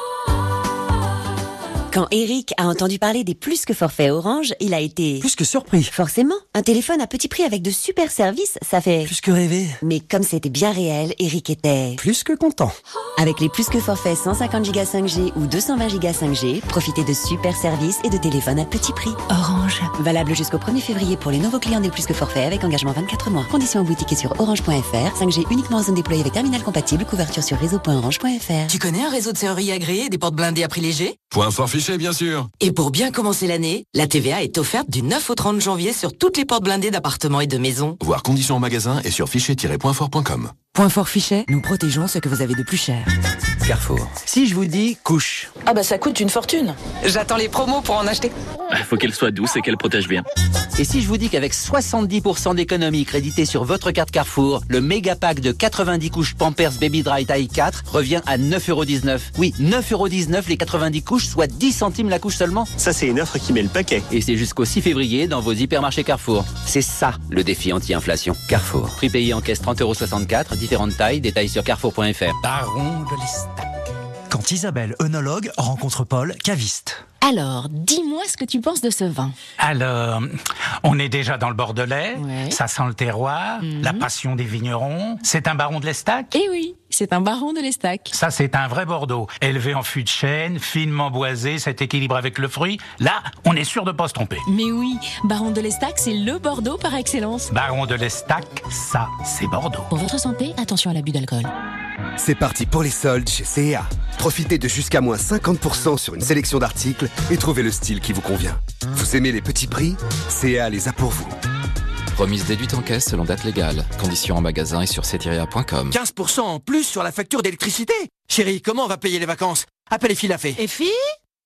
Quand Eric a entendu parler des plus que forfaits Orange, il a été... Plus que surpris. Forcément, un téléphone à petit prix avec de super services, ça fait... Plus que rêver. Mais comme c'était bien réel, Eric était... Plus que content. Avec les plus que forfaits cent cinquante giga cinq G ou deux cent vingt giga cinq G, profitez de super services et de téléphones à petit prix. Orange. Valable jusqu'au premier février pour les nouveaux clients des plus que forfaits avec engagement vingt-quatre mois. Conditions en boutique et sur orange point f r. cinq G uniquement en zone déployée avec terminal compatible. Couverture sur réseau point orange point f r. Tu connais un réseau de serrurerie agréé et des portes blindées à prix léger ? Point fort fiché, bien sûr. Et pour bien commencer l'année, la T V A est offerte du neuf au trente janvier sur toutes les portes blindées d'appartements et de maisons. Voir conditions en magasin et sur fichet tiret point fort point com. Point fort Fichet, nous protégeons ce que vous avez de plus cher. Carrefour. Si je vous dis couche. Ah bah ça coûte une fortune. J'attends les promos pour en acheter. Il faut qu'elle soit douce et qu'elle protège bien. Et si je vous dis qu'avec soixante-dix pour cent d'économie créditée sur votre carte Carrefour, le méga pack de quatre-vingt-dix couches Pampers Baby Dry taille quatre revient à neuf euros dix-neuf. Oui, neuf euros dix-neuf les quatre-vingt-dix couches, soit dix centimes la couche seulement. Ça, c'est une offre qui met le paquet. Et c'est jusqu'au six février dans vos hypermarchés Carrefour. C'est ça, le défi anti-inflation. Carrefour. Prix payé en caisse trente euros soixante-quatre, différentes tailles, détails sur carrefour point f r. Baron de l'Estac. Quand Isabelle, œnologue, rencontre Paul, caviste. Alors, dis-moi ce que tu penses de ce vin. Alors, on est déjà dans le Bordelais, ouais. Ça sent le terroir, mmh. La passion des vignerons. C'est un baron de l'Estac ? Eh oui, c'est un baron de l'Estac. Ça, c'est un vrai Bordeaux. Élevé en fût de chêne, finement boisé, cet équilibre avec le fruit. Là, on est sûr de pas se tromper. Mais oui, baron de l'Estac, c'est le Bordeaux par excellence. Baron de l'Estac, ça, c'est Bordeaux. Pour votre santé, attention à l'abus d'alcool. C'est parti pour les soldes chez C et A. Profitez de jusqu'à moins cinquante pour cent sur une sélection d'articles et trouvez le style qui vous convient. Vous aimez les petits prix ? C et A les a pour vous. Remise déduite en caisse selon date légale. Conditions en magasin et sur cetiria point com. quinze pour cent en plus sur la facture d'électricité. Chérie, comment on va payer les vacances ? Appelle Effie Lafay. Effie ? Effie ?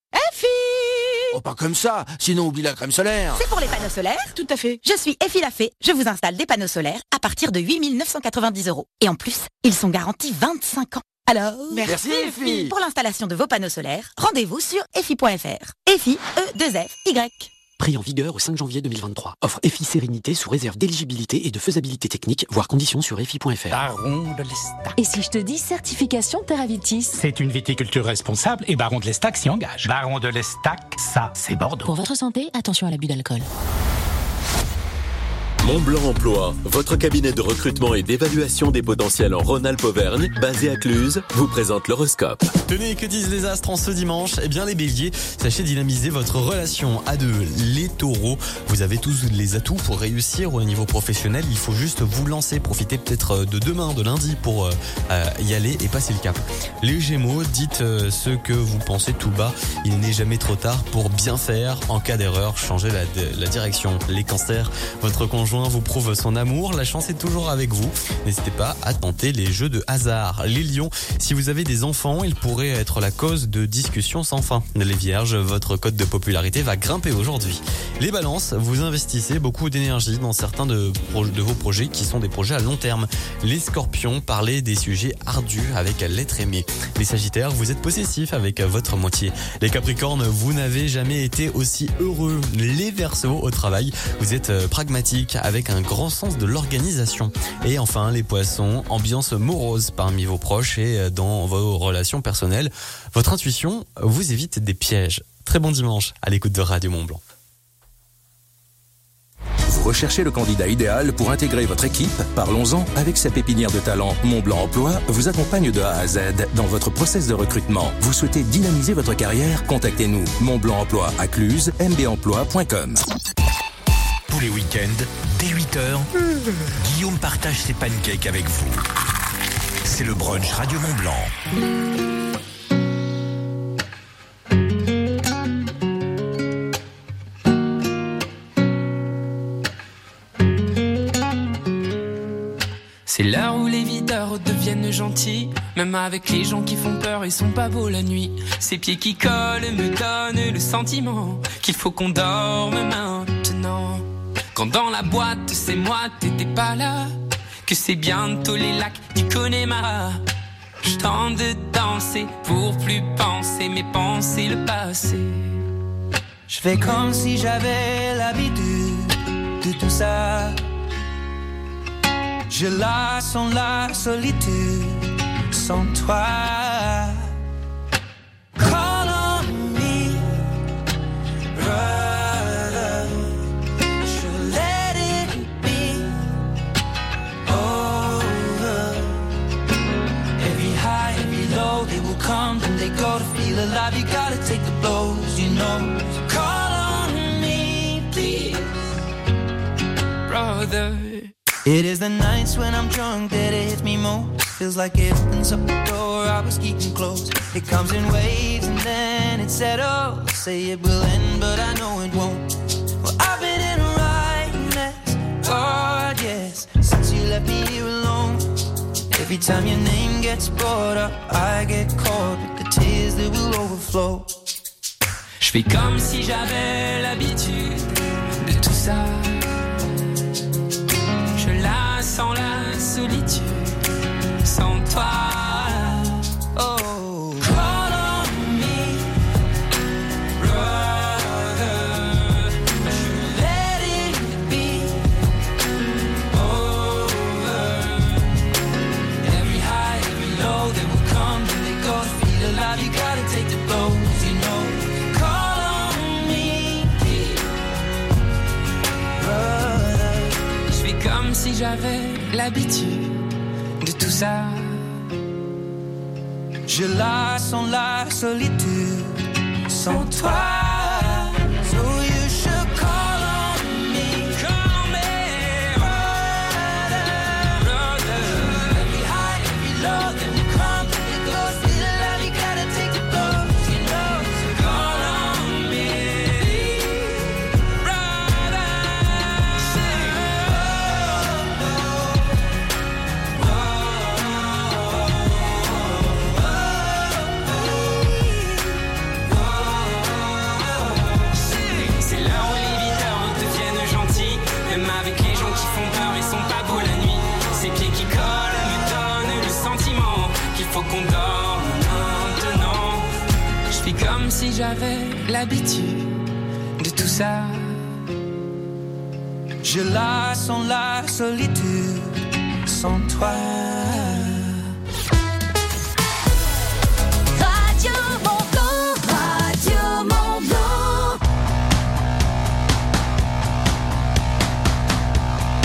Oh, pas comme ça, sinon oublie la crème solaire. C'est pour les panneaux solaires ? Tout à fait. Je suis Effie Lafay, je vous installe des panneaux solaires à partir de huit mille neuf cent quatre-vingt-dix euros. Et en plus, ils sont garantis vingt-cinq ans. Alors, merci Effie. Pour l'installation de vos panneaux solaires, rendez-vous sur effie point f r. Effie, E deux F Y. Prix en vigueur au cinq janvier deux mille vingt-trois. Offre Effie Sérénité sous réserve d'éligibilité et de faisabilité technique, voire conditions sur effie point f r. Baron de l'Estac. Et si je te dis certification Terravitis ? C'est une viticulture responsable et Baron de l'Estac s'y engage. Baron de l'Estac, ça, c'est Bordeaux. Pour votre santé, attention à l'abus d'alcool. Montblanc Emploi, votre cabinet de recrutement et d'évaluation des potentiels en Rhône-Alpes-Auvergne, basé à Cluses, vous présente l'horoscope. Tenez, que disent les astres en ce dimanche ? Eh bien les béliers, sachez dynamiser votre relation à deux. Les taureaux, vous avez tous les atouts pour réussir au niveau professionnel, il faut juste vous lancer, profitez peut-être de demain, de lundi pour euh, y aller et passer le cap. Les gémeaux, dites euh, ce que vous pensez tout bas, il n'est jamais trop tard pour bien faire. En cas d'erreur, changez la, la direction. Les cancers, votre conjoint vous prouve son amour, la chance est toujours avec vous. N'hésitez pas à tenter les jeux de hasard. Les lions, si vous avez des enfants, ils pourraient être la cause de discussions sans fin. Les vierges, votre cote de popularité va grimper aujourd'hui. Les balances, vous investissez beaucoup d'énergie dans certains de, de vos projets qui sont des projets à long terme. Les scorpions, parlez des sujets ardus avec l'être aimé. Les sagittaires, vous êtes possessifs avec votre moitié. Les capricornes, vous n'avez jamais été aussi heureux. Les verseaux, au travail, vous êtes pragmatiques avec un grand sens de l'organisation. Et enfin, les poissons, ambiance morose parmi vos proches et dans vos relations personnelles. Votre intuition vous évite des pièges. Très bon dimanche à l'écoute de Radio Mont-Blanc. Vous recherchez le candidat idéal pour intégrer votre équipe ? Parlons-en. Avec sa pépinière de talent, Montblanc Emploi vous accompagne de A à Z dans votre process de recrutement. Vous souhaitez dynamiser votre carrière ? Contactez-nous. Montblanc Emploi à Cluses, m b emploi point com. Tous les week-ends, dès huit heures, Guillaume partage ses pancakes avec vous. C'est le brunch Radio Mont-Blanc. C'est l'heure où les videurs deviennent gentils. Même avec les gens qui font peur, ils sont pas beaux la nuit. Ces pieds qui collent me donnent le sentiment qu'il faut qu'on dorme maintenant. Quand dans la boîte, c'est moi, t'étais pas là. Que c'est bientôt les lacs du Connemara. Je tente de danser pour plus penser, mais penser le passé. Je fais comme si j'avais l'habitude de tout ça. Je la sens la solitude sans toi. Call on me, brother. Je let it be over. Every high, every low, they will come and they go. To feel alive, you gotta take the blows, you know. So call on me, please, brother. It is the nights when I'm drunk that it hits me most. Feels like it opens up the door I was keeping closed. It comes in waves and then it settles. Say it will end but I know it won't. Well, I've been in a right mess, God yes, since you left me here alone. Every time your name gets brought up, I get caught with the tears that will overflow. Je fais comme si j'avais l'habitude de tout ça. Je la sens la solitude sans toi. Oh, call on me, brother. Je let it be over. Every high, every low, they will come and they go. To feel alive, you gotta take the blows, you know. Call on me, brother. Je fais comme si j'avais l'habitude de tout ça. Je la sens la solitude sans toi. So you should call on me, call on me, brother, brother. Every high, every low, then we come and we go. Feel alive, you gotta take the blows, you know. So call on me, brother. C'est l'heure où les videurs deviennent gentils. Même avec les gens qui font peur, ils sont pas beaux la nuit. Ces pieds qui collent me donnent le sentiment qu'il faut qu'on dorme maintenant. Je fais comme si j'avais l'habitude de tout ça. Je la sens la solitude sans toi. Radio Mont-Blanc, Radio Mont-Blanc.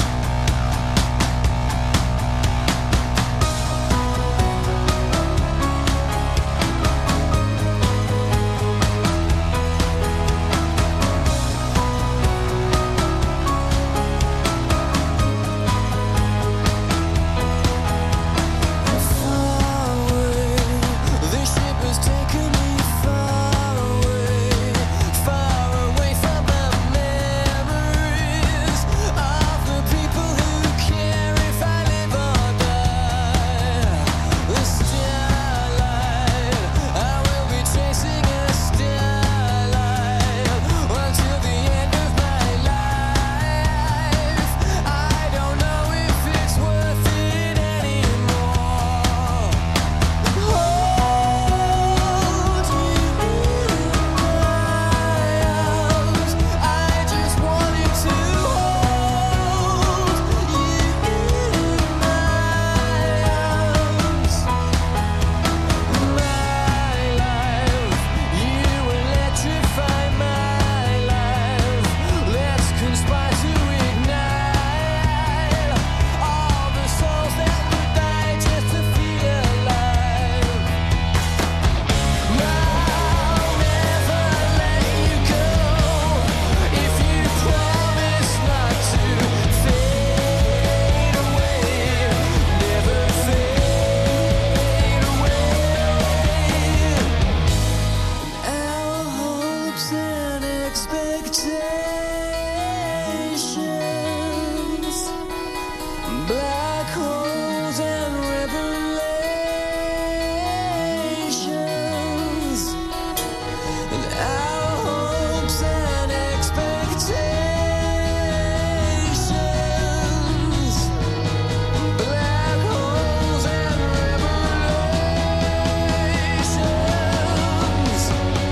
hopes and expectations, black holes and revelations, and our hopes and expectations, black holes and revelations.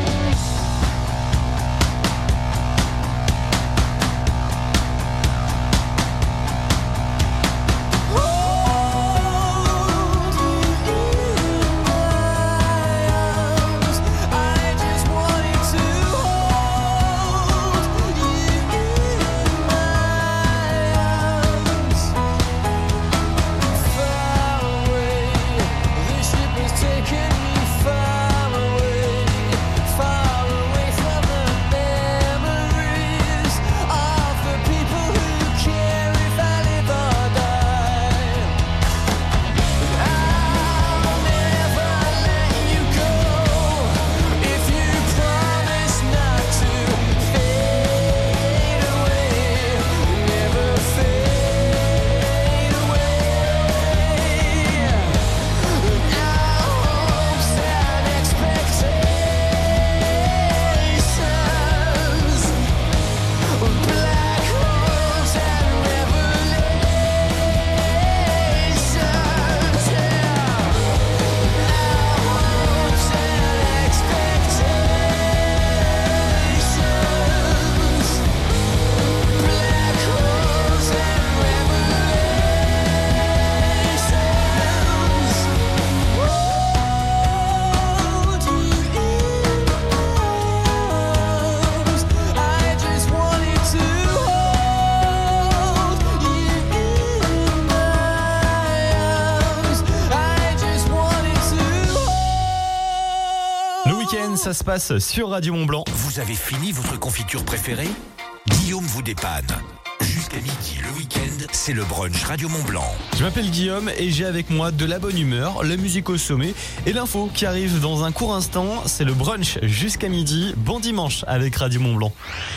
Ça se passe sur Radio Mont-Blanc. Vous avez fini votre confiture préférée? Guillaume vous dépanne. Jusqu'à midi, le week-end, c'est le brunch Radio Mont-Blanc. Je m'appelle Guillaume et j'ai avec moi de la bonne humeur, la musique au sommet et l'info qui arrive dans un court instant. C'est le brunch jusqu'à midi. Bon dimanche avec Radio Mont-Blanc.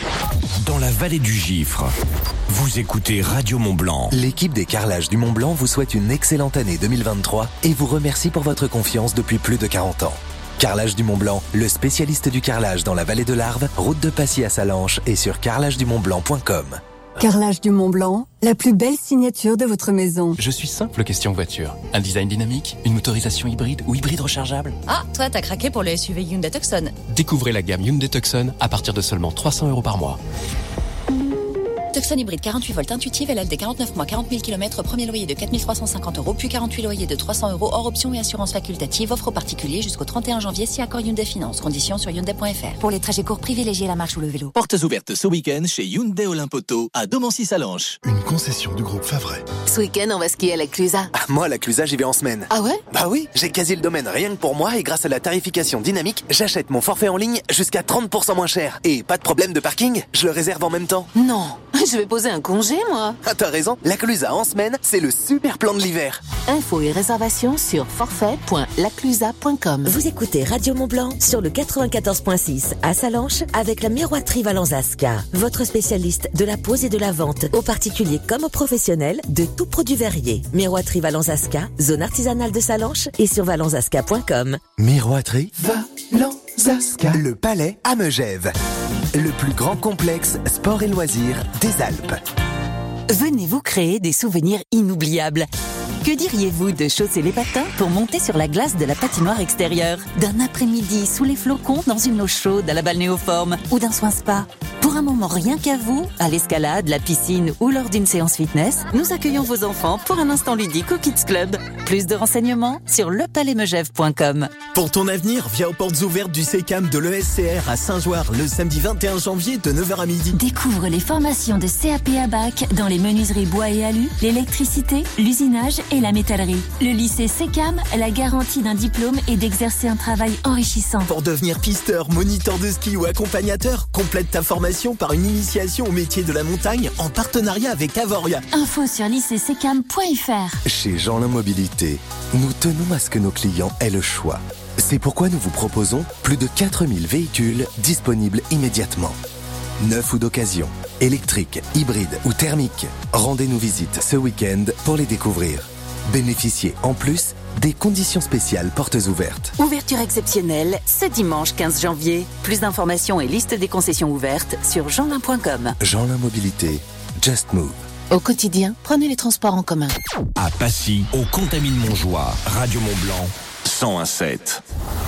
Dans la vallée du Gifre, vous écoutez Radio Mont-Blanc. L'équipe des carrelages du Mont-Blanc vous souhaite une excellente année deux mille vingt-trois et vous remercie pour votre confiance depuis plus de quarante ans. Carrelage du Mont-Blanc, le spécialiste du carrelage dans la vallée de l'Arve, route de Passy à Salanches et sur carrelage du mont blanc point com. Carrelage du Mont-Blanc, la plus belle signature de votre maison. Je suis simple question voiture. Un design dynamique, une motorisation hybride ou hybride rechargeable? Ah, toi t'as craqué pour le S U V Hyundai Tucson. Découvrez la gamme Hyundai Tucson à partir de seulement trois cents euros par mois. Tucson hybride quarante-huit volts intuitive, L L D quarante-neuf mois, quarante mille kilomètres, premier loyer de quatre mille trois cent cinquante euros, puis quarante-huit loyers de trois cents euros hors option et assurance facultative, offre aux particuliers jusqu'au trente et un janvier si accord Hyundai Finance. Conditions sur Hyundai point F R. Pour les trajets courts, privilégiez la marche ou le vélo. Portes ouvertes ce week-end chez Hyundai Olympoto à Domancy-Salanches. Une concession du groupe Favret. Ce week-end, on va skier à la Clusa. Ah, moi, à la Clusa, j'y vais en semaine. Ah ouais? Bah oui, j'ai quasi le domaine rien que pour moi et grâce à la tarification dynamique, j'achète mon forfait en ligne jusqu'à trente pour cent moins cher. Et pas de problème de parking, je le réserve en même temps. Non, je vais poser un congé, moi. Ah, t'as raison, la Clusa en semaine, c'est le super plan de l'hiver. Infos et réservations sur forfait point laclusa point com. Vous écoutez Radio Mont-Blanc sur le quatre-vingt-quatorze virgule six à Salanches avec la miroiterie Valence-Asca, votre spécialiste de la pose et de la vente aux particuliers comme aux professionnels de tout produit verrier. Miroiterie Valence-Asca, zone artisanale de Salanches et sur valence asca point com. Miroiterie Valence-Asca, le Palais à Megève, le plus grand complexe sport et loisirs des Alpes. Venez vous créer des souvenirs inoubliables. Que diriez-vous de chausser les patins pour monter sur la glace de la patinoire extérieure, d'un après-midi sous les flocons dans une eau chaude à la balnéoforme ou d'un soin spa? Pour un moment rien qu'à vous, à l'escalade, la piscine ou lors d'une séance fitness, nous accueillons vos enfants pour un instant ludique au Kids Club. Plus de renseignements sur le palais megève point com. Pour ton avenir, viens aux portes ouvertes du SECAM de l'E S C R à Saint-Joire le samedi vingt et un janvier de neuf heures à midi. Découvre les formations de C A P à bac dans les menuiseries bois et alu, l'électricité, l'usinage et la métallerie. Le lycée SECAM a la garantie d'un diplôme et d'exercer un travail enrichissant. Pour devenir pisteur, moniteur de ski ou accompagnateur, complète ta formation par une initiation au métier de la montagne en partenariat avec Avoria. Info sur lycée secam point F R. Chez Jeanlin Mobilité, nous tenons à ce que nos clients aient le choix. C'est pourquoi nous vous proposons plus de quatre mille véhicules disponibles immédiatement. Neufs ou d'occasion, électriques, hybrides ou thermiques. Rendez-nous visite ce week-end pour les découvrir. Bénéficiez en plus des conditions spéciales portes ouvertes. Ouverture exceptionnelle ce dimanche quinze janvier. Plus d'informations et liste des concessions ouvertes sur jeanlin point com. Jeanlin Mobilité, Just Move. Au quotidien, prenez les transports en commun. À Passy, au Contamine Montjoie, Radio Mont-Blanc, cent un sept.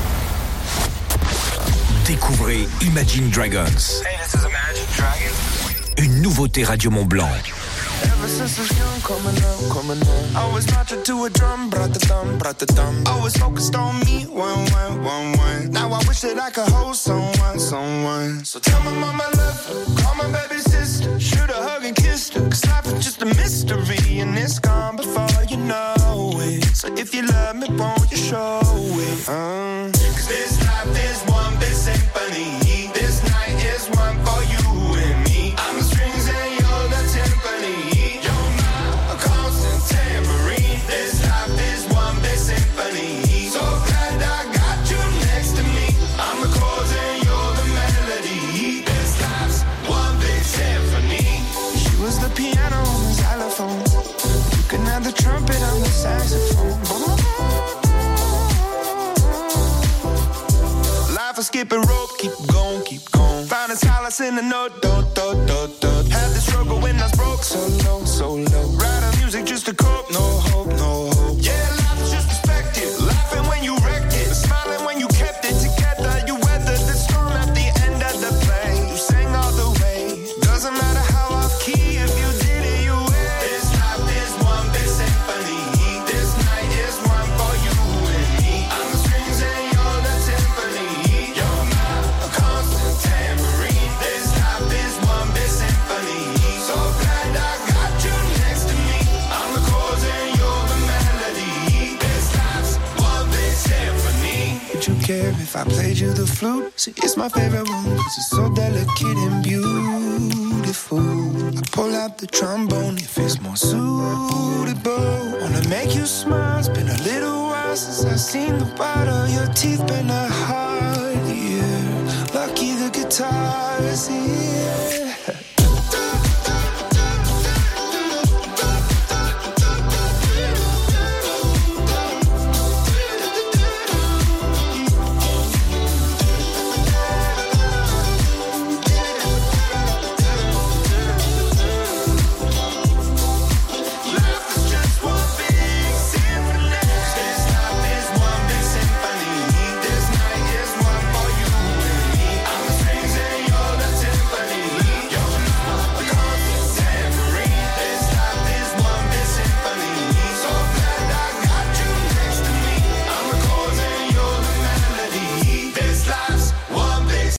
Découvrez Imagine Dragons. Hey, this is Imagine Dragons. Une nouveauté Radio Mont-Blanc. Ever since I was young, coming up, coming up, I was marching to a drum, brat-a-thumb, brat-a-thumb. I was focused on me, one, one, one, one. Now I wish that I could hold someone, someone. So tell my mama I love her, call my baby sister, shoot a hug and kiss her. Cause life is just a mystery and it's gone before you know it. So if you love me, won't you show it? Uh. Cause this life is one big symphony. This night is one for you and me. I'm the strings and you're the timpani. Piano on the xylophone, you can have the trumpet on the saxophone. Life is skipping rope, keep going, keep going. Finding solace in the note, dot, dot, dot, dot. Had the struggle when I was broke, so low, so low. Writing music just to cope, no hope, no hope. Yeah, life is just perspective. Laughing when you wrecked it, smiling when you kept it together. You weathered the storm at the end of the play. You sang all the way, doesn't matter how off key. Care if I played you the flute? See, it's my favorite one, cause it's so delicate and beautiful. I pull out the trombone if it's more suitable. Wanna make you smile, it's been a little while since I've seen the white of your teeth. Been a hard year, lucky the guitar is here.